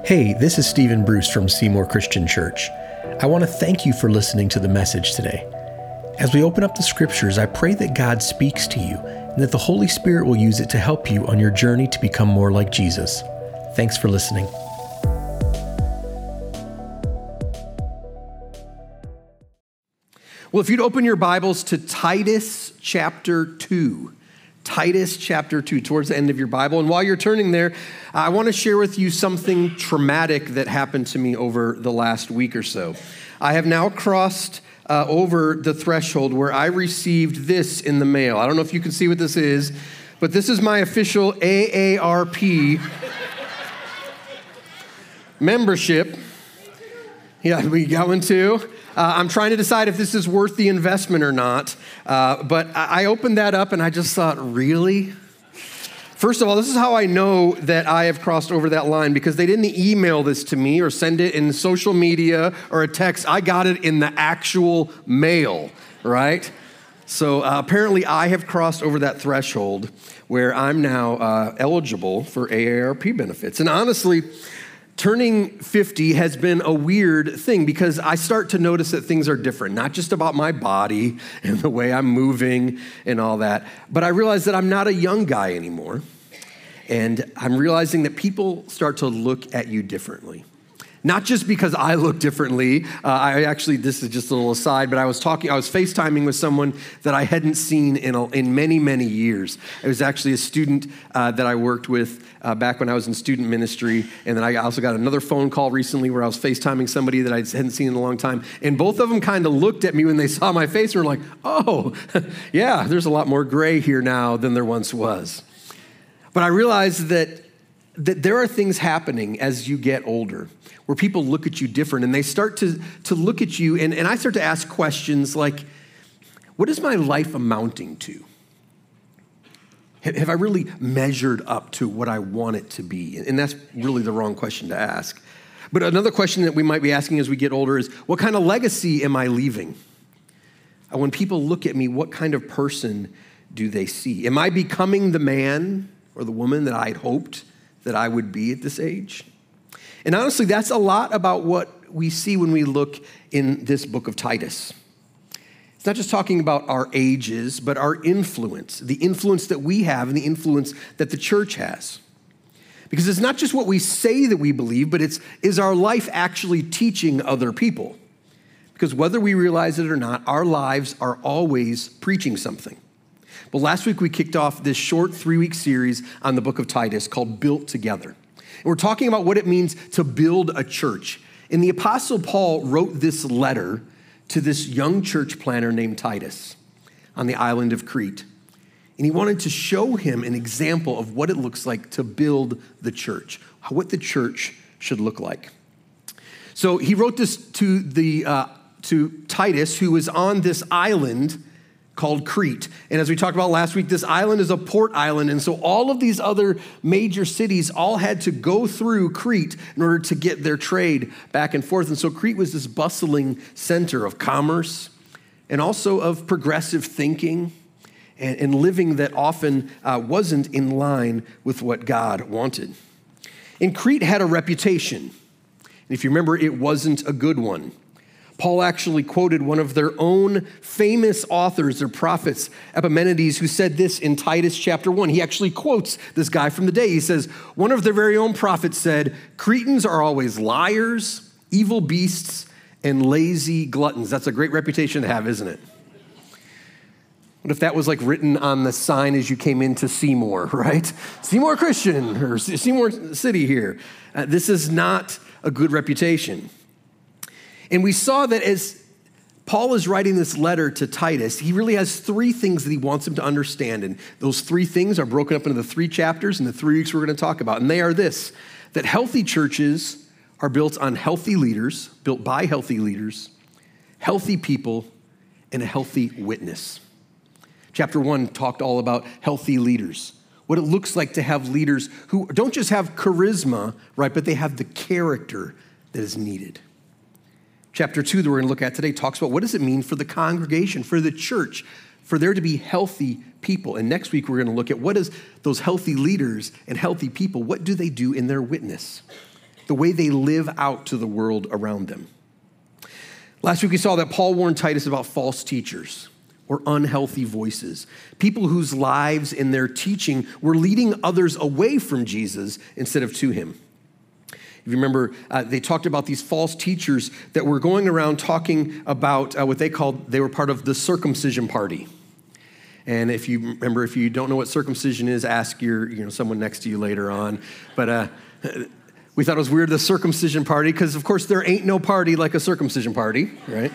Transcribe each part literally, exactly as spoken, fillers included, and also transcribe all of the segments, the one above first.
Hey, this is Stephen Bruce from Seymour Christian Church. I want to thank you for listening to the message today. As we open up the scriptures, I pray that God speaks to you and that the Holy Spirit will use it to help you on your journey to become more like Jesus. Thanks for listening. Well, if you'd open your Bibles to Titus chapter two. Titus chapter two, towards the end of your Bible. And while you're turning there, I want to share with you something traumatic that happened to me over the last week or so. I have now crossed uh, over the threshold where I received this in the mail. I don't know if you can see what this is, but this is my official A A R P membership. Yeah, we got one too. Uh, I'm trying to decide if this is worth the investment or not. Uh, but I opened that up and I just thought, really? First of all, this is how I know that I have crossed over that line, because they didn't email this to me or send it in social media or a text. I got it in the actual mail, right? So uh, apparently I have crossed over that threshold where I'm now uh, eligible for A A R P benefits. And honestly, turning fifty has been a weird thing, because I start to notice that things are different, not just about my body and the way I'm moving and all that, but I realize that I'm not a young guy anymore. And I'm realizing that people start to look at you differently. Not just because I look differently. Uh, I actually, this is just a little aside, but I was talking, I was FaceTiming with someone that I hadn't seen in a, in many, many years. It was actually a student uh, that I worked with uh, back when I was in student ministry. And then I also got another phone call recently where I was FaceTiming somebody that I hadn't seen in a long time. And both of them kind of looked at me when they saw my face and were like, oh, yeah, there's a lot more gray here now than there once was. But I realized that that there are things happening as you get older where people look at you different, and they start to, to look at you, and, and I start to ask questions like, what is my life amounting to? Have, have I really measured up to what I want it to be? And that's really the wrong question to ask. But another question that we might be asking as we get older is, what kind of legacy am I leaving? And when people look at me, what kind of person do they see? Am I becoming the man or the woman that I had hoped that I would be at this age? And honestly, that's a lot about what we see when we look in this book of Titus. It's not just talking about our ages, but our influence, the influence that we have and the influence that the church has. Because it's not just what we say that we believe, but it's, is our life actually teaching other people? Because whether we realize it or not, our lives are always preaching something. Well, last week we kicked off this short three-week series on the book of Titus called Built Together. And we're talking about what it means to build a church. And the Apostle Paul wrote this letter to this young church planner named Titus on the island of Crete. And he wanted to show him an example of what it looks like to build the church, what the church should look like. So he wrote this to, the, uh, to Titus, who was on this island called Crete. And as we talked about last week, this island is a port island. And so all of these other major cities all had to go through Crete in order to get their trade back and forth. And so Crete was this bustling center of commerce and also of progressive thinking and, and living that often uh, wasn't in line with what God wanted. And Crete had a reputation. And if you remember, it wasn't a good one. Paul actually quoted one of their own famous authors or prophets, Epimenides, who said this in Titus chapter one. He actually quotes this guy from the day. He says, one of their very own prophets said, Cretans are always liars, evil beasts, and lazy gluttons. That's a great reputation to have, isn't it? What if that was like written on the sign as you came into Seymour, right? Seymour Christian, or Seymour City here. Uh, this is not a good reputation. And we saw that as Paul is writing this letter to Titus, he really has three things that he wants him to understand. And those three things are broken up into the three chapters in the three weeks we're going to talk about. And they are this, that healthy churches are built on healthy leaders, built by healthy leaders, healthy people, and a healthy witness. Chapter one talked all about healthy leaders, what it looks like to have leaders who don't just have charisma, right, but they have the character that is needed. Chapter two that we're going to look at today talks about what does it mean for the congregation, for the church, for there to be healthy people. And next week, we're going to look at what is those healthy leaders and healthy people, what do they do in their witness? the way they live out to the world around them. Last week we saw that Paul warned Titus about false teachers or unhealthy voices, people whose lives and their teaching were leading others away from Jesus instead of to him. If you remember, uh, they talked about these false teachers that were going around talking about uh, what they called, they were part of the circumcision party. And if you remember, if you don't know what circumcision is, ask your, you know, someone next to you later on. But uh, we thought it was weird, the circumcision party, because of course there ain't no party like a circumcision party, right?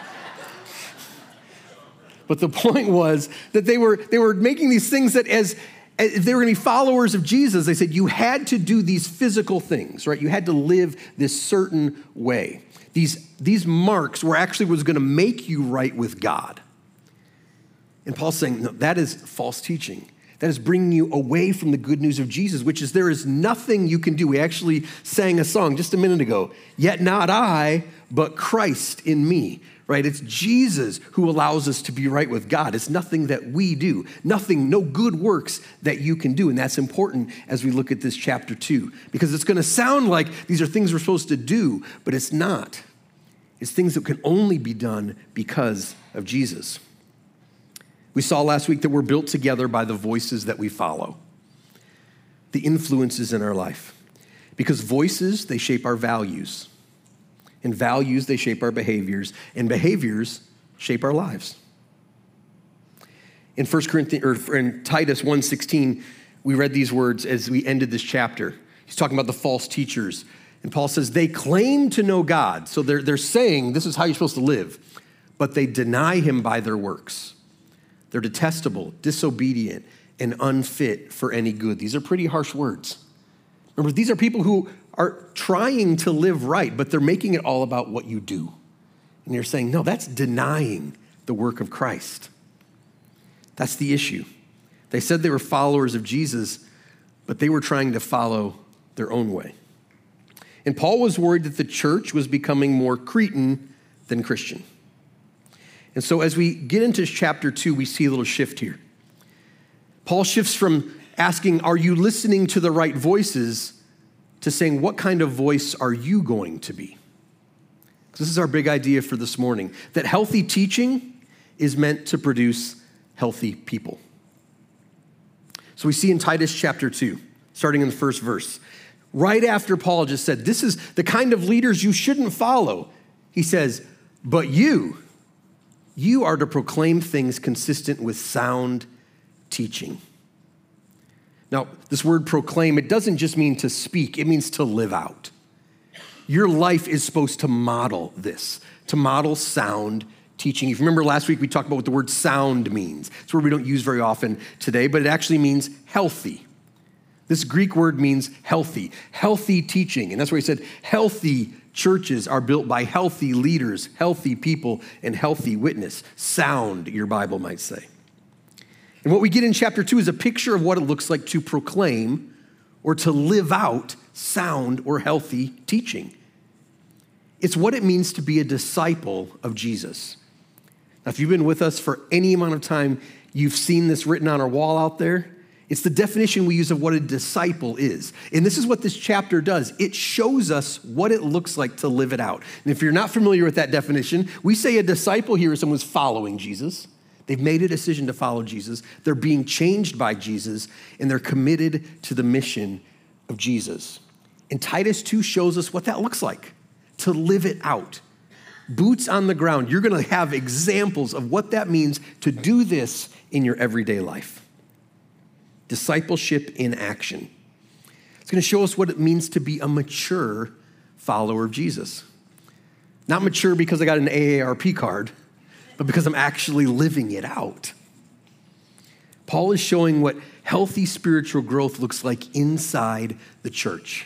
But the point was that they were they were making these things that as, as if they were going to be followers of Jesus, they said you had to do these physical things, right? You had to live this certain way. These, these marks were actually was going to make you right with God. And Paul's saying, no, that is false teaching. That is bringing you away from the good news of Jesus, which is there is nothing you can do. We actually sang a song just a minute ago, yet not I, but Christ in me, right? It's Jesus who allows us to be right with God. It's nothing that we do, nothing, no good works that you can do. And that's important as we look at this chapter two, because it's going to sound like these are things we're supposed to do, but it's not. It's things that can only be done because of Jesus. We saw last week that we're built together by the voices that we follow, the influences in our life. Because voices, they shape our values. And values, they shape our behaviors. And behaviors shape our lives. In First Corinthians, or in Titus one sixteen, we read these words as we ended this chapter. He's talking about the false teachers. And Paul says, they claim to know God. So they're, they're saying this is how you're supposed to live. But they deny him by their works. They're detestable, disobedient, and unfit for any good. These are pretty harsh words. Remember, these are people who are trying to live right, but they're making it all about what you do. And you're saying, no, that's denying the work of Christ. That's the issue. They said they were followers of Jesus, but they were trying to follow their own way. And Paul was worried that the church was becoming more Cretan than Christian. And so as we get into chapter two, we see a little shift here. Paul shifts from asking, are you listening to the right voices, to saying, what kind of voice are you going to be? This is our big idea for this morning, that healthy teaching is meant to produce healthy people. So we see in Titus chapter two, starting in the first verse, right after Paul just said, this is the kind of leaders you shouldn't follow. He says, but you, You are to proclaim things consistent with sound teaching. Now, this word proclaim, it doesn't just mean to speak, it means to live out. Your life is supposed to model this, to model sound teaching. If you remember last week, we talked about what the word sound means. It's a word we don't use very often today, but it actually means healthy. This Greek word means healthy, healthy teaching. And that's where he said healthy churches are built by healthy leaders, healthy people, and healthy witness. Sound, your Bible might say. And what we get in chapter two is a picture of what it looks like to proclaim or to live out sound or healthy teaching. It's what it means to be a disciple of Jesus. Now, if you've been with us for any amount of time, you've seen this written on our wall out there. It's the definition we use of what a disciple is. And this is what this chapter does. It shows us what it looks like to live it out. And if you're not familiar with that definition, we say a disciple here is someone who's following Jesus. They've made a decision to follow Jesus. They're being changed by Jesus, and they're committed to the mission of Jesus. And Titus two shows us what that looks like, to live it out. Boots on the ground. You're going to have examples of what that means to do this in your everyday life. Discipleship in action. It's going to show us what it means to be a mature follower of Jesus. Not mature because I got an A A R P card, but because I'm actually living it out. Paul is showing what healthy spiritual growth looks like inside the church.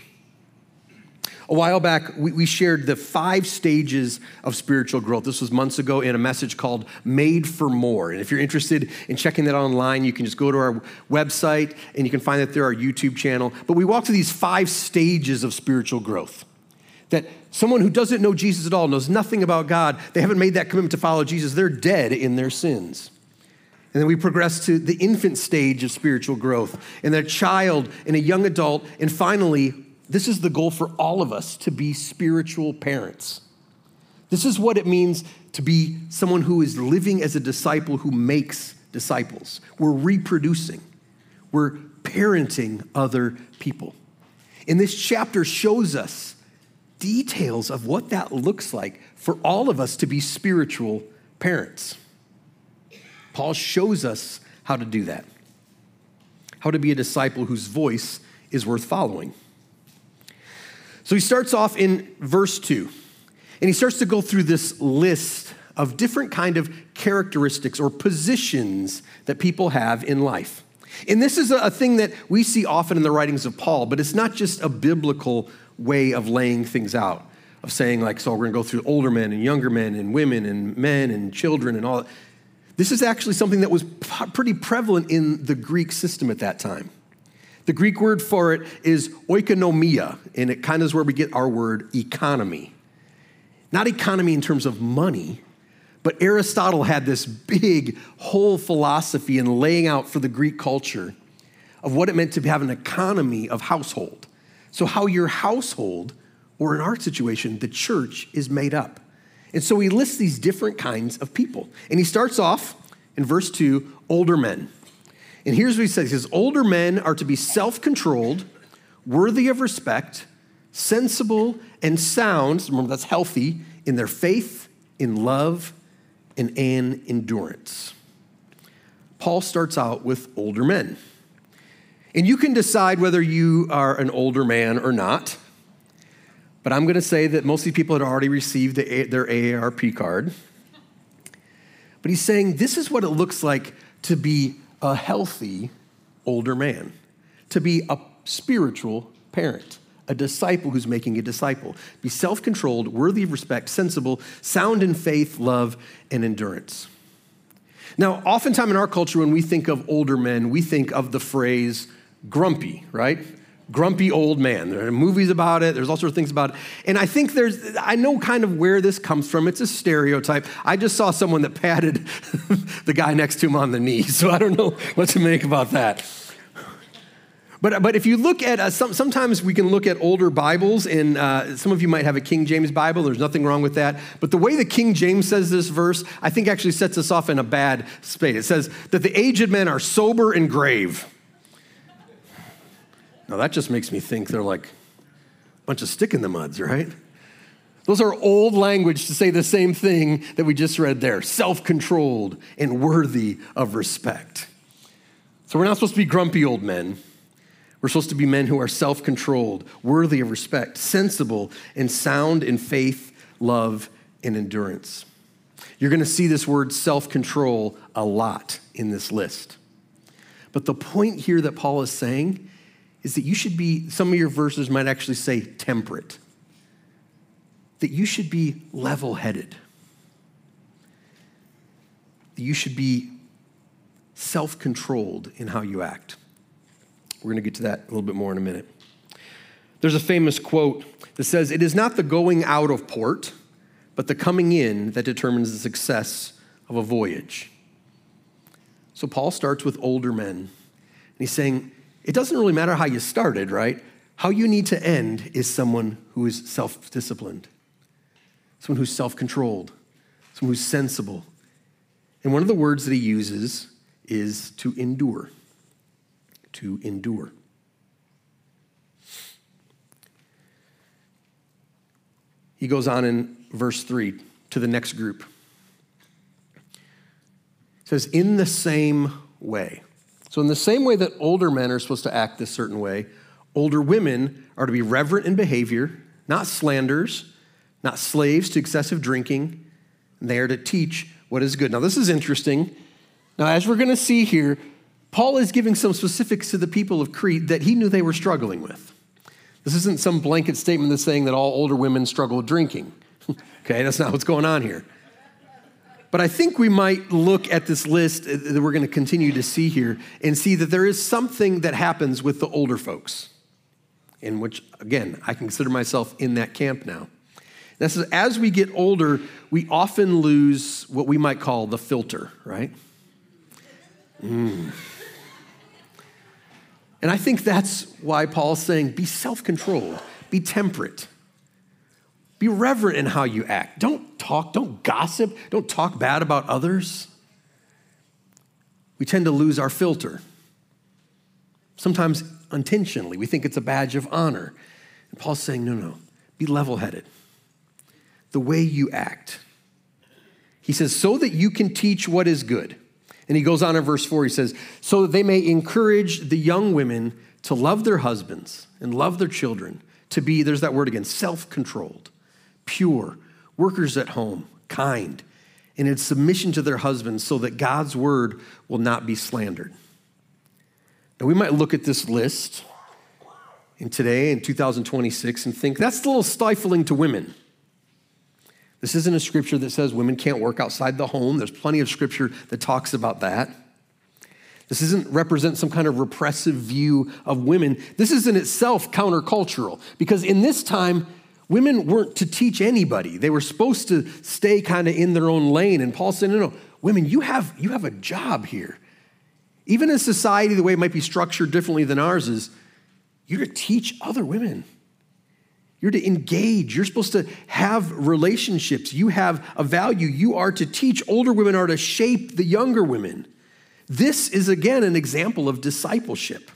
A while back, we, we shared the five stages of spiritual growth. This was months ago in a message called Made for More. And if you're interested in checking that online, you can just go to our website and you can find that there, our YouTube channel. But we walked through these five stages of spiritual growth. That someone who doesn't know Jesus at all, knows nothing about God, they haven't made that commitment to follow Jesus, they're dead in their sins. And then we progress to the infant stage of spiritual growth, and a child and a young adult, and finally, this is the goal for all of us, to be spiritual parents. This is what it means to be someone who is living as a disciple who makes disciples. We're reproducing. We're parenting other people. And this chapter shows us details of what that looks like for all of us to be spiritual parents. Paul shows us how to do that, how to be a disciple whose voice is worth following. So he starts off in verse two, and he starts to go through this list of different kind of characteristics or positions that people have in life. And this is a thing that we see often in the writings of Paul, but it's not just a biblical way of laying things out, of saying like, so we're going to go through older men and younger men and women and men and children and all that. This is actually something that was pretty prevalent in the Greek system at that time. The Greek word for it is oikonomia, and it kind of is where we get our word economy. Not economy in terms of money, but Aristotle had this big whole philosophy in laying out for the Greek culture of what it meant to have an economy of household. So how your household, or in our situation, the church, is made up. And so he lists these different kinds of people. And he starts off in verse two, older men. And here's what he says. He says, older men are to be self-controlled, worthy of respect, sensible and sound, remember that's healthy, in their faith, in love, and in endurance. Paul starts out with older men. And you can decide whether you are an older man or not. But I'm going to say that most of these people had already received the, their A A R P card. But he's saying this is what it looks like to be a healthy older man, to be a spiritual parent, a disciple who's making a disciple. Be self-controlled, worthy of respect, sensible, sound in faith, love, and endurance. Now, oftentimes in our culture, when we think of older men, we think of the phrase grumpy, right? Grumpy old man. There are movies about it. There's all sorts of things about it. And I think there's, I know kind of where this comes from. It's a stereotype. I just saw someone that patted the guy next to him on the knee, so I don't know what to make about that. But, but if you look at, uh, some, sometimes we can look at older Bibles, and uh, some of you might have a King James Bible. There's nothing wrong with that. But the way the King James says this verse, I think actually sets us off in a bad spate. It says that the aged men are sober and grave. Now that just makes me think they're like a bunch of stick in the muds, right? Those are old language to say the same thing that we just read there, self-controlled and worthy of respect. So we're not supposed to be grumpy old men. We're supposed to be men who are self-controlled, worthy of respect, sensible, and sound in faith, love, and endurance. You're going to see this word self-control a lot in this list. But the point here that Paul is saying is that you should be, some of your verses might actually say temperate, that you should be level-headed, that you should be self-controlled in how you act. We're going to get to that a little bit more in a minute. There's a famous quote that says, "It is not the going out of port, but the coming in that determines the success of a voyage." So Paul starts with older men, and he's saying, it doesn't really matter how you started, right? How you need to end is someone who is self-disciplined, someone who's self-controlled, someone who's sensible. And one of the words that he uses is to endure, to endure. He goes on in verse three to the next group. He says, in the same way. So in the same way that older men are supposed to act this certain way, older women are to be reverent in behavior, not slanderers, not slaves to excessive drinking. And they are to teach what is good. Now this is interesting. Now as we're going to see here, Paul is giving some specifics to the people of Crete that he knew they were struggling with. This isn't some blanket statement that's saying that all older women struggle with drinking. Okay, that's not what's going on here. But I think we might look at this list that we're going to continue to see here and see that there is something that happens with the older folks, in which, again, I consider myself in that camp now. This is, as we get older, we often lose what we might call the filter, right? Mm. And I think that's why Paul's saying, be self-controlled, be temperate, be reverent in how you act. Don't talk, don't gossip, don't talk bad about others. We tend to lose our filter. Sometimes unintentionally, we think it's a badge of honor. And Paul's saying, no, no, be level-headed. The way you act. He says, so that you can teach what is good. And he goes on in verse four, he says, so that they may encourage the young women to love their husbands and love their children, to be, there's that word again, self-controlled, pure, workers at home, kind, and in submission to their husbands so that God's word will not be slandered. Now, we might look at this list in today, in two thousand twenty-six, and think, that's a little stifling to women. This isn't a scripture that says women can't work outside the home. There's plenty of scripture that talks about that. This doesn't represent some kind of repressive view of women. This is in itself countercultural, because in this time, women weren't to teach anybody. They were supposed to stay kind of in their own lane. And Paul said, no, no, women, you have, you have a job here. Even in society, the way it might be structured differently than ours is, you're to teach other women. You're to engage. You're supposed to have relationships. You have a value. You are to teach. Older women are to shape the younger women. This is, again, an example of discipleship.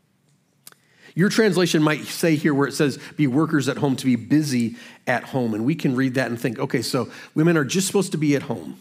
Your translation might say here where it says, be workers at home, to be busy at home. And we can read that and think, okay, so women are just supposed to be at home.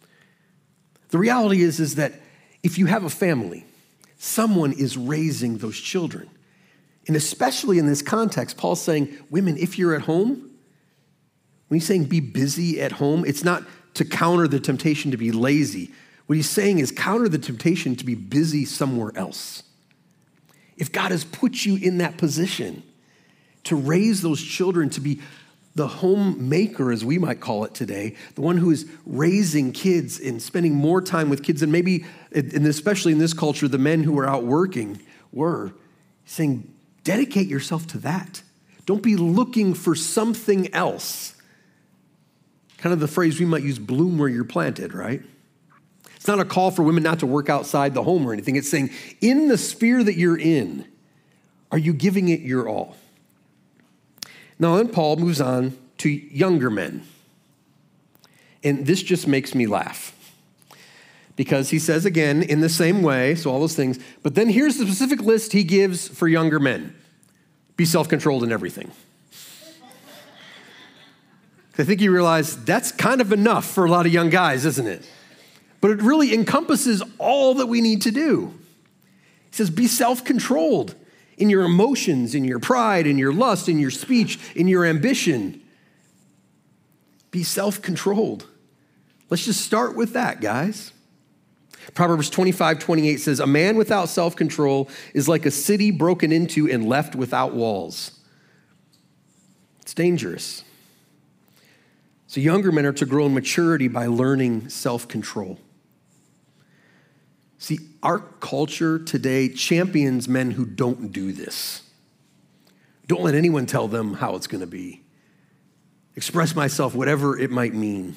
The reality is, is that if you have a family, someone is raising those children. And especially in this context, Paul's saying, women, if you're at home, when he's saying be busy at home, it's not to counter the temptation to be lazy. What he's saying is counter the temptation to be busy somewhere else. If God has put you in that position to raise those children, to be the homemaker, as we might call it today, the one who is raising kids and spending more time with kids, and maybe, and especially in this culture, the men who are out working were saying, dedicate yourself to that. Don't be looking for something else. Kind of the phrase we might use, bloom where you're planted, right? It's not a call for women not to work outside the home or anything. It's saying, in the sphere that you're in, are you giving it your all? Now then Paul moves on to younger men. And this just makes me laugh. Because he says again, in the same way, so all those things, but then here's the specific list he gives for younger men. Be self-controlled in everything. I think you realize that's kind of enough for a lot of young guys, isn't it? But it really encompasses all that we need to do. He says, be self-controlled in your emotions, in your pride, in your lust, in your speech, in your ambition. Be self-controlled. Let's just start with that, guys. Proverbs twenty-five twenty-eight says, a man without self-control is like a city broken into and left without walls. It's dangerous. So younger men are to grow in maturity by learning self-control. See, our culture today champions men who don't do this. Don't let anyone tell them how it's going to be. Express myself, whatever it might mean.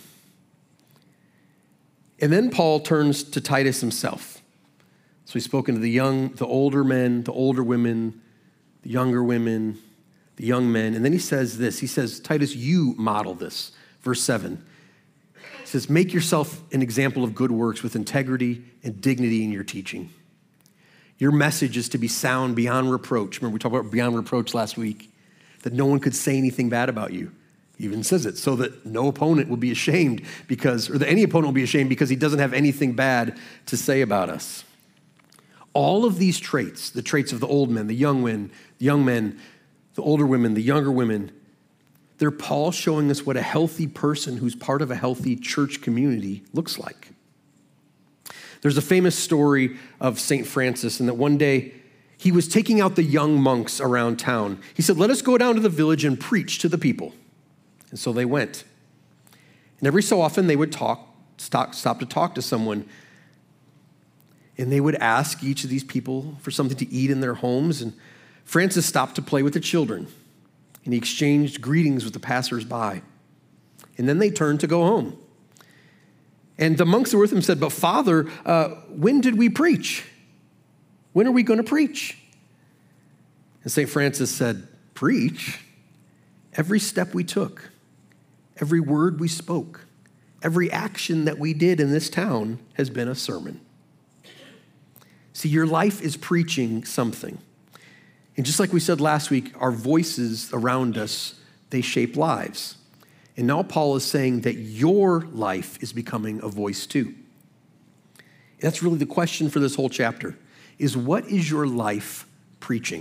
And then Paul turns to Titus himself. So he's spoken to the young, the older men, the older women, the younger women, the young men. And then he says this. He says, Titus, you model this. Verse seven. He says, make yourself an example of good works with integrity and dignity in your teaching. Your message is to be sound beyond reproach. Remember we talked about beyond reproach last week, that no one could say anything bad about you. He even says it, so that no opponent will be ashamed because, or that any opponent will be ashamed because he doesn't have anything bad to say about us. All of these traits, the traits of the old men, the young men, the young men, the older women, the younger women, they're Paul showing us what a healthy person who's part of a healthy church community looks like. There's a famous story of Saint Francis, and that one day he was taking out the young monks around town. He said, let us go down to the village and preach to the people. And so they went. And every so often they would talk, stop, stop to talk to someone. And they would ask each of these people for something to eat in their homes. And Francis stopped to play with the children. And he exchanged greetings with the passersby. And then they turned to go home. And the monks that were with him said, but Father, uh, when did we preach? When are we going to preach? And Saint Francis said, preach? Every step we took, every word we spoke, every action that we did in this town has been a sermon. See, your life is preaching something. And just like we said last week, our voices around us, they shape lives. And now Paul is saying that your life is becoming a voice too. And that's really the question for this whole chapter, is what is your life preaching?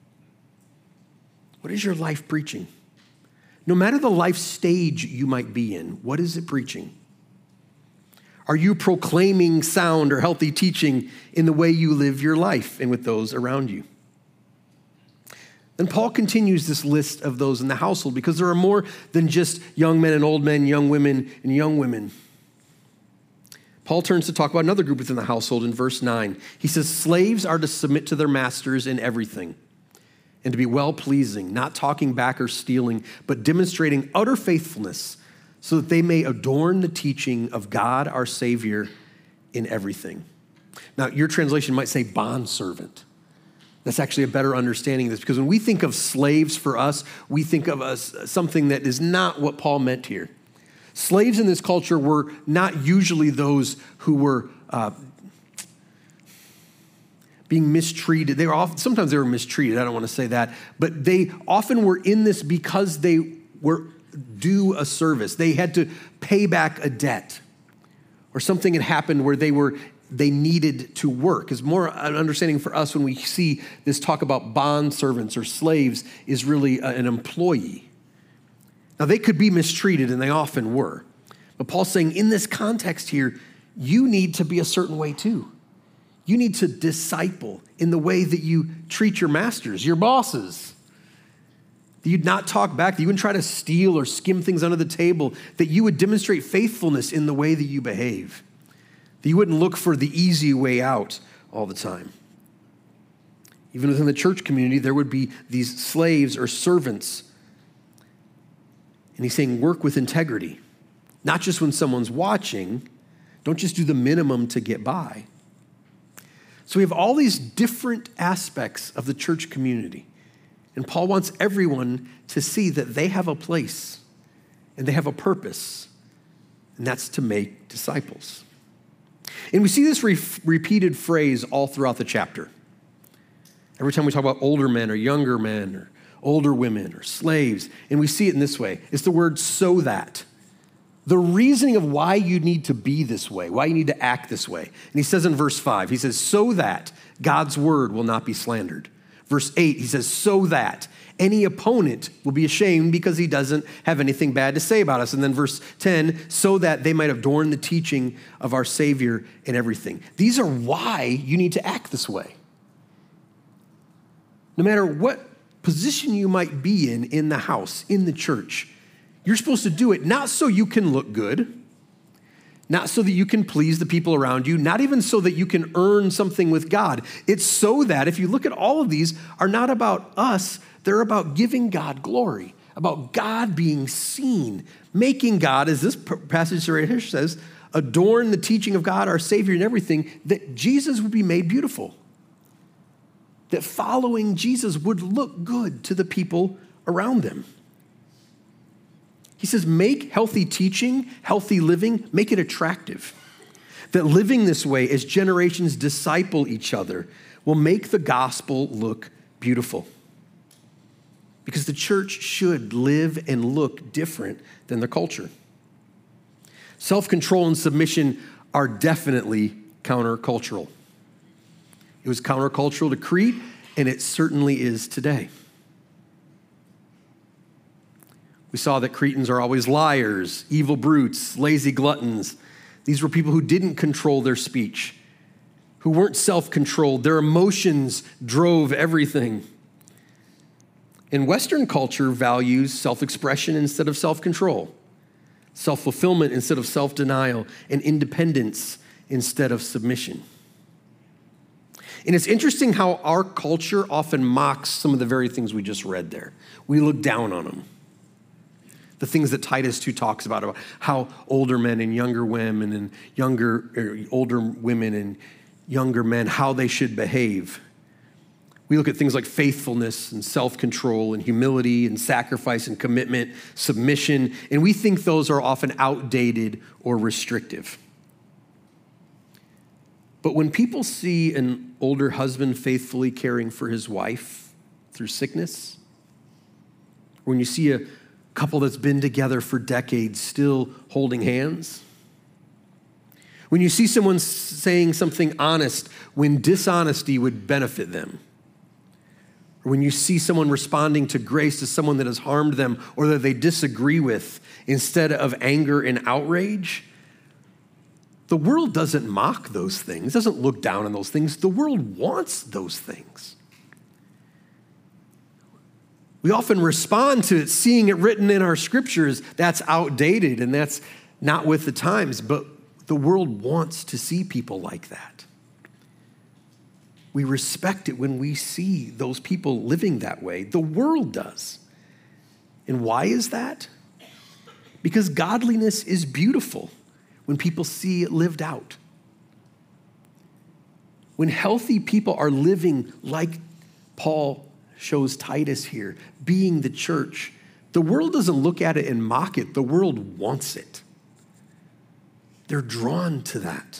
What is your life preaching? No matter the life stage you might be in, what is it preaching? Are you proclaiming sound or healthy teaching in the way you live your life and with those around you? Then Paul continues this list of those in the household because there are more than just young men and old men, young women and young women. Paul turns to talk about another group within the household in verse nine. He says, slaves are to submit to their masters in everything and to be well-pleasing, not talking back or stealing, but demonstrating utter faithfulness so that they may adorn the teaching of God, our Savior, in everything. Now, your translation might say bondservant. That's actually a better understanding of this, because when we think of slaves for us, we think of us something that is not what Paul meant here. Slaves in this culture were not usually those who were uh, being mistreated. They were often, sometimes they were mistreated, I don't want to say that, but they often were in this because they were due a service. They had to pay back a debt, or something had happened where they were they needed to work. Is more an understanding for us when we see this talk about bond servants or slaves is really an employee. Now they could be mistreated, and they often were. But Paul's saying in this context here, you need to be a certain way too. You need to disciple in the way that you treat your masters, your bosses. That you'd not talk back, that you wouldn't try to steal or skim things under the table, that you would demonstrate faithfulness in the way that you behave, that you wouldn't look for the easy way out all the time. Even within the church community, there would be these slaves or servants. And he's saying work with integrity, not just when someone's watching. Don't just do the minimum to get by. So we have all these different aspects of the church community. And Paul wants everyone to see that they have a place and they have a purpose, and that's to make disciples. And we see this re- repeated phrase all throughout the chapter. Every time we talk about older men or younger men or older women or slaves, and we see it in this way. It's the word so that. The reasoning of why you need to be this way, why you need to act this way. And he says in verse five, he says, so that God's word will not be slandered. Verse eight, he says, so that any opponent will be ashamed because he doesn't have anything bad to say about us. And then verse ten, so that they might adorn the teaching of our Savior in everything. These are why you need to act this way. No matter what position you might be in, in the house, in the church, you're supposed to do it not so you can look good, not so that you can please the people around you, not even so that you can earn something with God. It's so that, if you look at all of these, are not about us, they're about giving God glory, about God being seen, making God, as this passage right here says, adorn the teaching of God, our Savior in everything, that Jesus would be made beautiful, that following Jesus would look good to the people around them. He says, make healthy teaching, healthy living, make it attractive. That living this way as generations disciple each other will make the gospel look beautiful. Because the church should live and look different than the culture. Self-control and submission are definitely countercultural. It was countercultural to Crete, and it certainly is today. We saw that Cretans are always liars, evil brutes, lazy gluttons. These were people who didn't control their speech, who weren't self-controlled. Their emotions drove everything. And Western culture values self-expression instead of self-control, self-fulfillment instead of self-denial, and independence instead of submission. And it's interesting how our culture often mocks some of the very things we just read there. We look down on them. The things that Titus two talks about, about how older men and younger women and younger, or older women and younger men, how they should behave. We look at things like faithfulness and self-control and humility and sacrifice and commitment, submission, and we think those are often outdated or restrictive. But when people see an older husband faithfully caring for his wife through sickness, when you see a couple that's been together for decades still holding hands, when you see someone saying something honest when dishonesty would benefit them, or when you see someone responding to grace to someone that has harmed them or that they disagree with instead of anger and outrage, the world doesn't mock those things, doesn't look down on those things. The world wants those things. We often respond to it, seeing it written in our scriptures, that's outdated and that's not with the times, but the world wants to see people like that. We respect it when we see those people living that way. The world does. And why is that? Because godliness is beautiful when people see it lived out. When healthy people are living like Paul shows Titus here, being the church, the world doesn't look at it and mock it. The world wants it. They're drawn to that.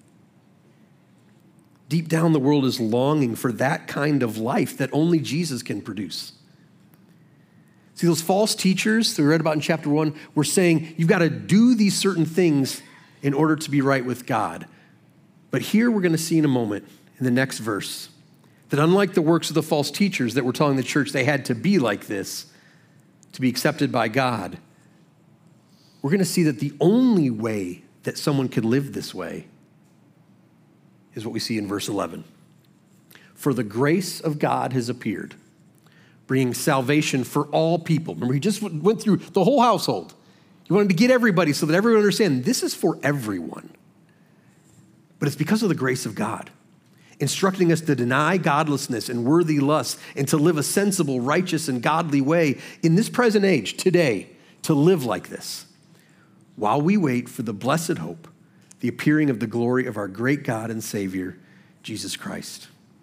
Deep down, the world is longing for that kind of life that only Jesus can produce. See, those false teachers that we read about in chapter one were saying, you've got to do these certain things in order to be right with God. But here we're going to see in a moment, in the next verse, that unlike the works of the false teachers that were telling the church they had to be like this to be accepted by God, we're going to see that the only way that someone could live this way is what we see in verse eleven. For the grace of God has appeared, bringing salvation for all people. Remember, he just went through the whole household. He wanted to get everybody so that everyone understands this is for everyone. But it's because of the grace of God, instructing us to deny godlessness and worthy lusts and to live a sensible, righteous, and godly way in this present age, today, to live like this, while we wait for the blessed hope, the appearing of the glory of our great God and Savior, Jesus Christ.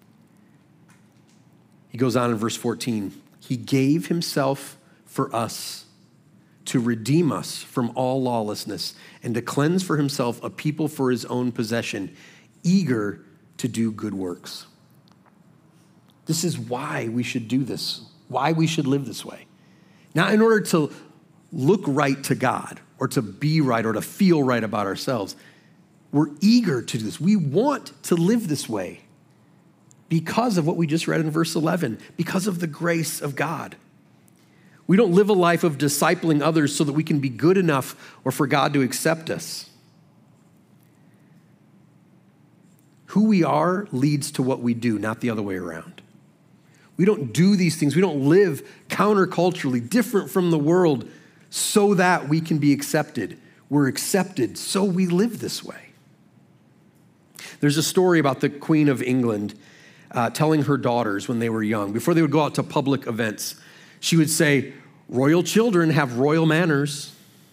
He goes on in verse fourteen, he gave himself for us to redeem us from all lawlessness and to cleanse for himself a people for his own possession, eager to do good works. This is why we should do this, why we should live this way. Not in order to look right to God or to be right or to feel right about ourselves. We're eager to do this. We want to live this way because of what we just read in verse eleven, because of the grace of God. We don't live a life of discipling others so that we can be good enough or for God to accept us. Who we are leads to what we do, not the other way around. We don't do these things. We don't live counterculturally, different from the world, so that we can be accepted. We're accepted, so we live this way. There's a story about the Queen of England uh, telling her daughters when they were young, before they would go out to public events, she would say, royal children have royal manners.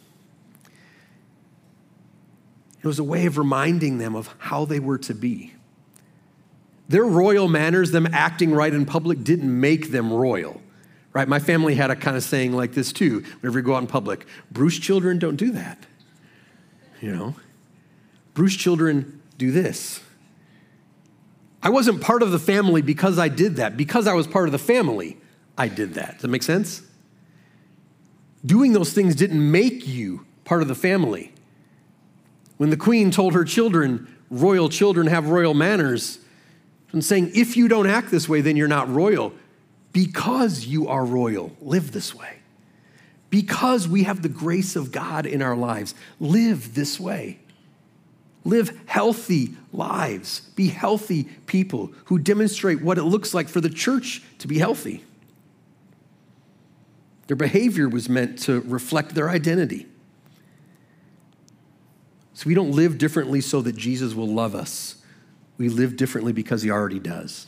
It was a way of reminding them of how they were to be. Their royal manners, them acting right in public, didn't make them royal, right? My family had a kind of saying like this too, whenever you go out in public, Bruce children don't do that, you know? Bruce children do this. I wasn't part of the family because I did that. Because I was part of the family, I did that. Does that make sense? Doing those things didn't make you part of the family. When the queen told her children, royal children have royal manners, I'm saying if you don't act this way, then you're not royal. Because you are royal, live this way. Because we have the grace of God in our lives, live this way. Live healthy lives. Be healthy people who demonstrate what it looks like for the church to be healthy. Their behavior was meant to reflect their identity. So we don't live differently so that Jesus will love us. We live differently because he already does.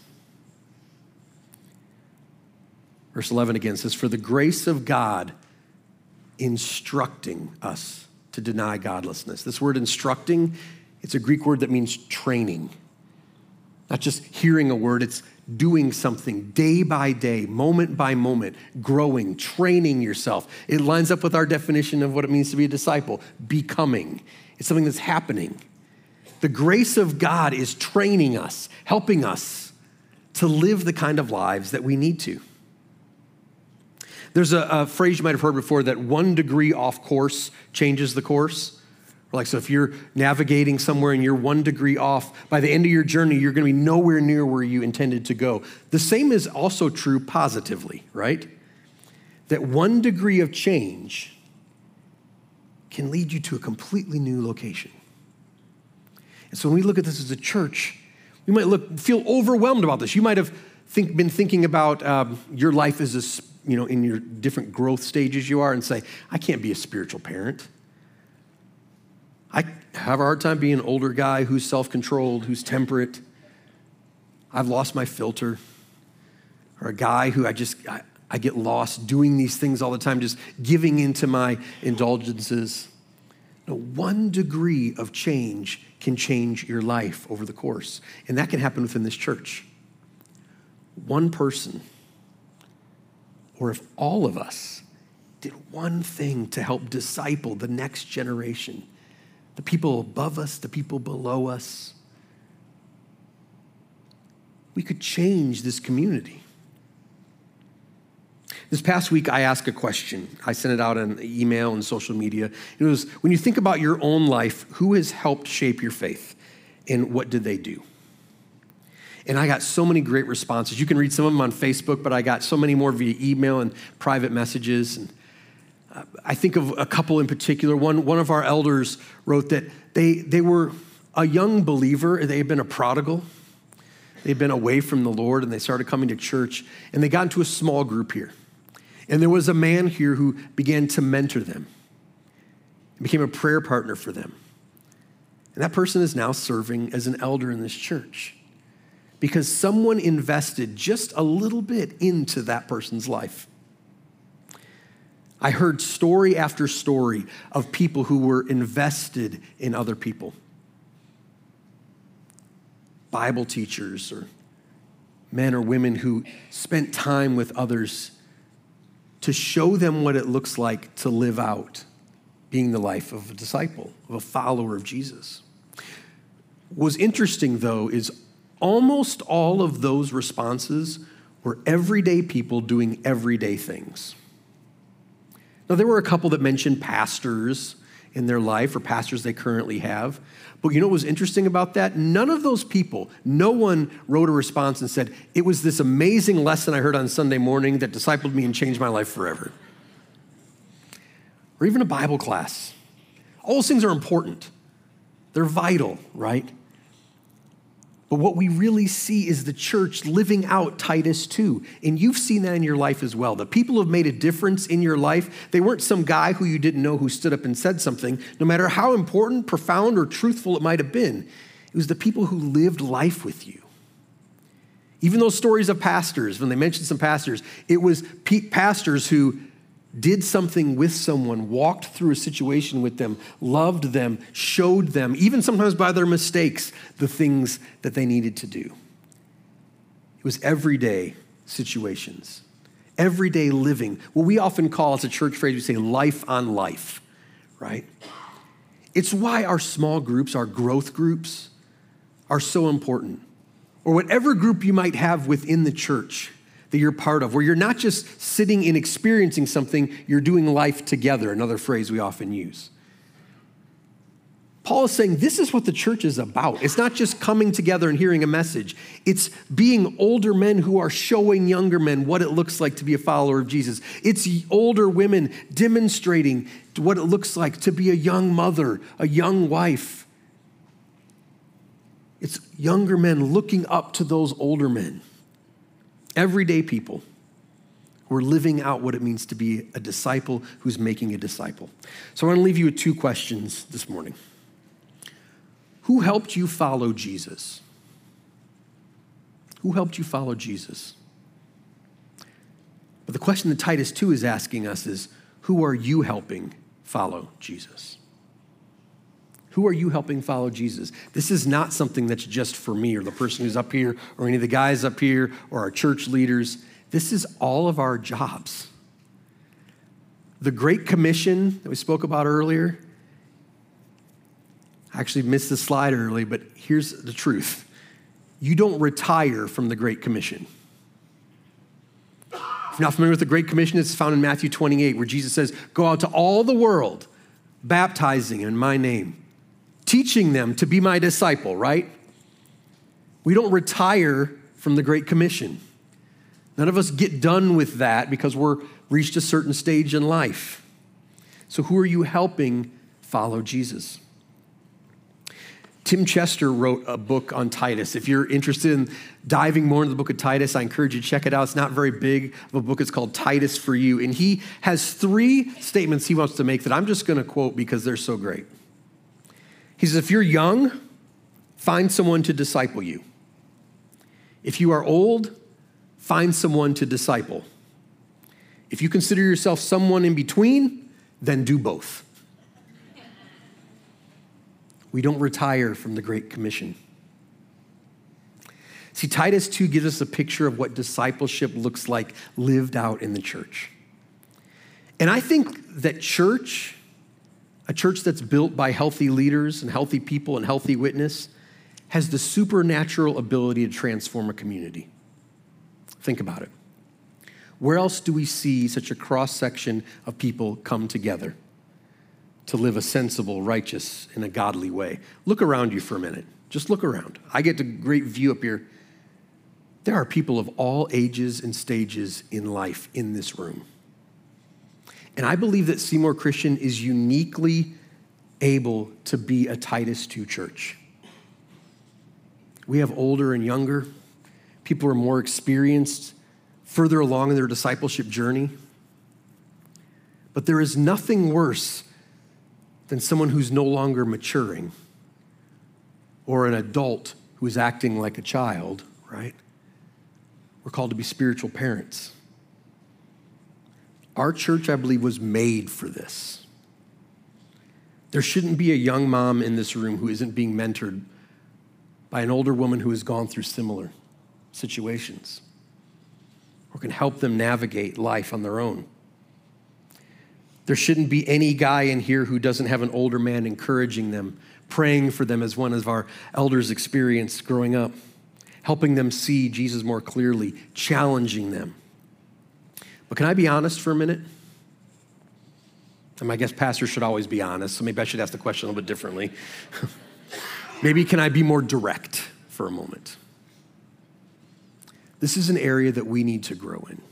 Verse eleven again says, for the grace of God instructing us to deny godlessness. This word instructing, it's a Greek word that means training. Not just hearing a word, it's doing something day by day, moment by moment, growing, training yourself. It lines up with our definition of what it means to be a disciple, becoming. It's something that's happening. The grace of God is training us, helping us to live the kind of lives that we need to. There's a, a phrase you might have heard before that one degree off course changes the course. Like, so if you're navigating somewhere and you're one degree off, by the end of your journey, you're going to be nowhere near where you intended to go. The same is also true positively, right? That one degree of change can lead you to a completely new location. And so when we look at this as a church, we might look feel overwhelmed about this. You might have think, been thinking about um, your life as a, you know, in your different growth stages you are, and say, I can't be a spiritual parent. I have a hard time being an older guy who's self-controlled, who's temperate. I've lost my filter. Or a guy who I just, I, I get lost doing these things all the time, just giving into my indulgences. No, one degree of change can change your life over the course. And that can happen within this church. One person, or if all of us did one thing to help disciple the next generation, the people above us, the people below us, we could change this community. This past week, I asked a question. I sent it out on email and social media. It was, when you think about your own life, who has helped shape your faith, and what did they do? And I got so many great responses. You can read some of them on Facebook, but I got so many more via email and private messages. And I think of a couple in particular. One, one of our elders wrote that they, they were a young believer. They had been a prodigal. They'd been away from the Lord, and they started coming to church, and they got into a small group here. And there was a man here who began to mentor them, became a prayer partner for them. And that person is now serving as an elder in this church because someone invested just a little bit into that person's life. I heard story after story of people who were invested in other people. Bible teachers or men or women who spent time with others to show them what it looks like to live out being the life of a disciple, of a follower of Jesus. What's interesting, though, is almost all of those responses were everyday people doing everyday things. Now, there were a couple that mentioned pastors in their life or pastors they currently have. But you know what was interesting about that? None of those people, no one wrote a response and said, it was this amazing lesson I heard on Sunday morning that discipled me and changed my life forever. Or even a Bible class. All those things are important. They're vital, right? But what we really see is the church living out Titus two. And you've seen that in your life as well. The people who have made a difference in your life, they weren't some guy who you didn't know who stood up and said something, no matter how important, profound, or truthful it might have been. It was the people who lived life with you. Even those stories of pastors, when they mentioned some pastors, it was pastors who did something with someone, walked through a situation with them, loved them, showed them, even sometimes by their mistakes, the things that they needed to do. It was everyday situations, everyday living. What we often call, as a church phrase, we say life on life, right? It's why our small groups, our growth groups, are so important. Or whatever group you might have within the church that you're part of, where you're not just sitting and experiencing something, you're doing life together, another phrase we often use. Paul is saying this is what the church is about. It's not just coming together and hearing a message. It's being older men who are showing younger men what it looks like to be a follower of Jesus. It's older women demonstrating what it looks like to be a young mother, a young wife. It's younger men looking up to those older men. Everyday people who are living out what it means to be a disciple who's making a disciple. So I want to leave you with two questions this morning. Who helped you follow Jesus? Who helped you follow Jesus? But the question that Titus two is asking us is, who are you helping follow Jesus? Who are you helping follow Jesus? This is not something that's just for me or the person who's up here or any of the guys up here or our church leaders. This is all of our jobs. The Great Commission that we spoke about earlier, I actually missed the slide early, but here's the truth. You don't retire from the Great Commission. If you're not familiar with the Great Commission, it's found in Matthew twenty-eight, where Jesus says, go out to all the world, baptizing in my name, teaching them to be my disciple, right? We don't retire from the Great Commission. None of us get done with that because we're reached a certain stage in life. So who are you helping follow Jesus? Tim Chester wrote a book on Titus. If you're interested in diving more into the book of Titus, I encourage you to check it out. It's not very big of a book. It's called Titus for You. And he has three statements he wants to make that I'm just going to quote because they're so great. He says, if you're young, find someone to disciple you. If you are old, find someone to disciple. If you consider yourself someone in between, then do both. We don't retire from the Great Commission. See, Titus two gives us a picture of what discipleship looks like lived out in the church. And I think that church, a church that's built by healthy leaders and healthy people and healthy witness, has the supernatural ability to transform a community. Think about it. Where else do we see such a cross-section of people come together to live a sensible, righteous, and a godly way? Look around you for a minute. Just look around. I get a great view up here. There are people of all ages and stages in life in this room. And I believe that Seymour Christian is uniquely able to be a Titus two church. We have older and younger. People who are more experienced, further along in their discipleship journey. But there is nothing worse than someone who's no longer maturing or an adult who is acting like a child, right? We're called to be spiritual parents. Our church, I believe, was made for this. There shouldn't be a young mom in this room who isn't being mentored by an older woman who has gone through similar situations or can help them navigate life on their own. There shouldn't be any guy in here who doesn't have an older man encouraging them, praying for them as one of our elders experienced growing up, helping them see Jesus more clearly, challenging them. But can I be honest for a minute? And I guess pastors should always be honest, so maybe I should ask the question a little bit differently. Maybe can I be more direct for a moment? This is an area that we need to grow in.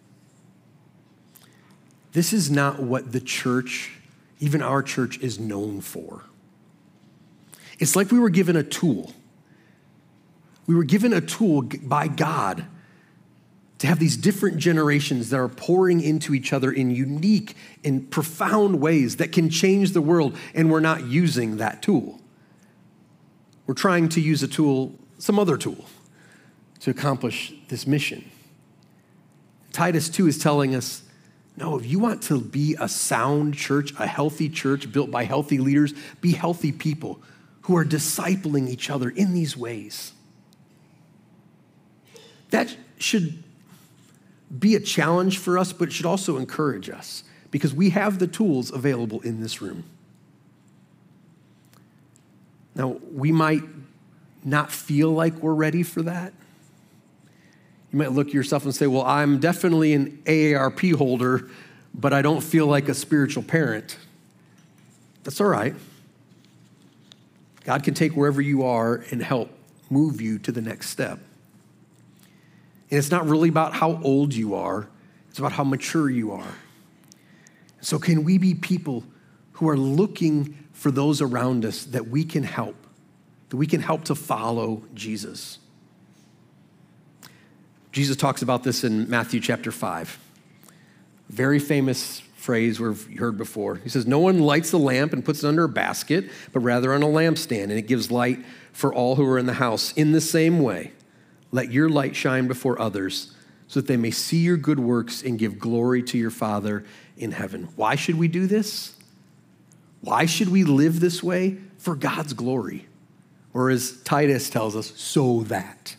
This is not what the church, even our church, is known for. It's like we were given a tool. We were given a tool by God to have these different generations that are pouring into each other in unique and profound ways that can change the world, and we're not using that tool. We're trying to use a tool, some other tool, to accomplish this mission. Titus two is telling us, no, if you want to be a sound church, a healthy church built by healthy leaders, be healthy people who are discipling each other in these ways. That should be a challenge for us, but it should also encourage us because we have the tools available in this room. Now, we might not feel like we're ready for that. You might look at yourself and say, well, I'm definitely an A A R P holder, but I don't feel like a spiritual parent. That's all right. God can take wherever you are and help move you to the next step. And it's not really about how old you are. It's about how mature you are. So can we be people who are looking for those around us that we can help, that we can help to follow Jesus? Jesus talks about this in Matthew chapter five. Very famous phrase we've heard before. He says, no one lights a lamp and puts it under a basket, but rather on a lampstand, and it gives light for all who are in the house. In the same way, let your light shine before others so that they may see your good works and give glory to your Father in heaven. Why should we do this? Why should we live this way? For God's glory. Or as Titus tells us, so that.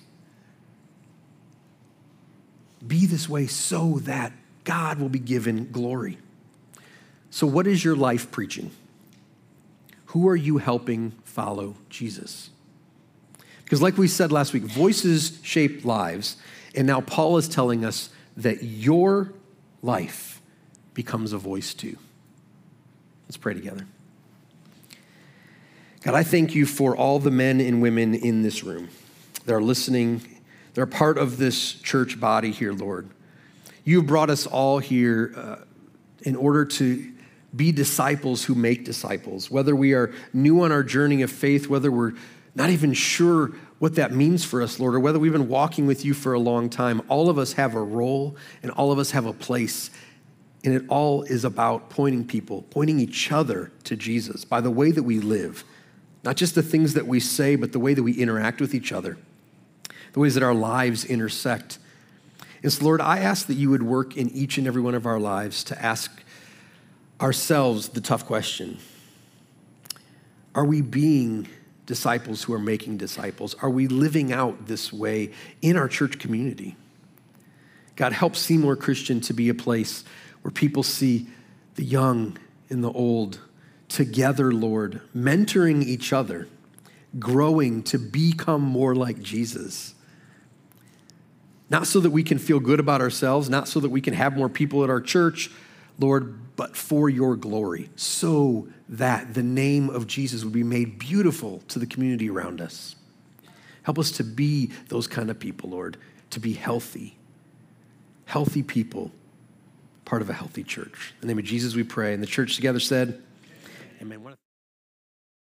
Be this way so that God will be given glory. So what is your life preaching? Who are you helping follow Jesus? Because like we said last week, voices shape lives. And now Paul is telling us that your life becomes a voice too. Let's pray together. God, I thank you for all the men and women in this room that are listening. They're part of this church body here, Lord. You've brought us all here uh, in order to be disciples who make disciples, whether we are new on our journey of faith, whether we're not even sure what that means for us, Lord, or whether we've been walking with you for a long time. All of us have a role and all of us have a place, and it all is about pointing people, pointing each other to Jesus by the way that we live, not just the things that we say, but the way that we interact with each other, the ways that our lives intersect. And so, Lord, I ask that you would work in each and every one of our lives to ask ourselves the tough question. Are we being disciples who are making disciples? Are we living out this way in our church community? God, help Seymour Christian to be a place where people see the young and the old together, Lord, mentoring each other, growing to become more like Jesus. Not so that we can feel good about ourselves, not so that we can have more people at our church, Lord, but for your glory, so that the name of Jesus would be made beautiful to the community around us. Help us to be those kind of people, Lord, to be healthy, healthy people, part of a healthy church. In the name of Jesus we pray. And the church together said, amen.